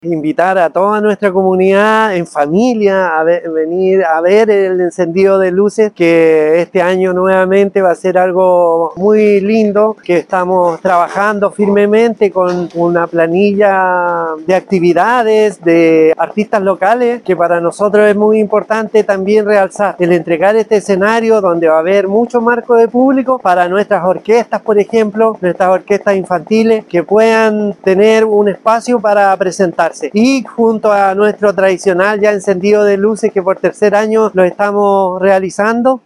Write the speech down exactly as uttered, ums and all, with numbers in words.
Invitar a toda nuestra comunidad en familia a ver, venir a ver el encendido de luces, que este año nuevamente va a ser algo muy lindo, que estamos trabajando firmemente con una planilla de actividades de artistas locales, que para nosotros es muy importante también realzar el entregar este escenario donde va a haber mucho marco de público para nuestras orquestas, por ejemplo, nuestras orquestas infantiles, que puedan tener un espacio para presentar. Y junto a nuestro tradicional ya encendido de luces que por tercer año lo estamos realizando,